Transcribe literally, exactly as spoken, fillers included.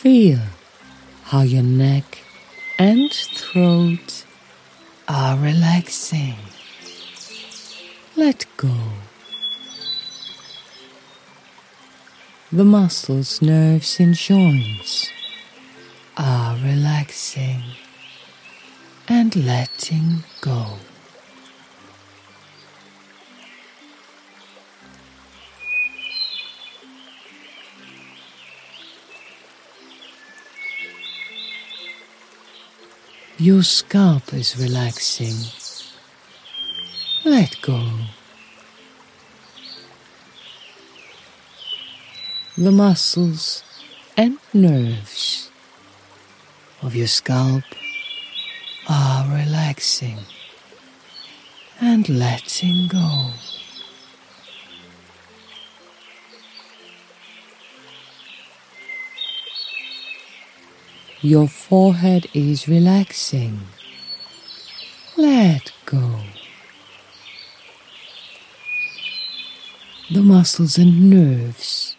Feel how your neck and throat are relaxing. Let go. The muscles, nerves, and joints are relaxing and letting go. Your scalp is relaxing. Let go. The muscles and nerves of your scalp are relaxing and letting go. Your forehead is relaxing. Let go. The muscles and nerves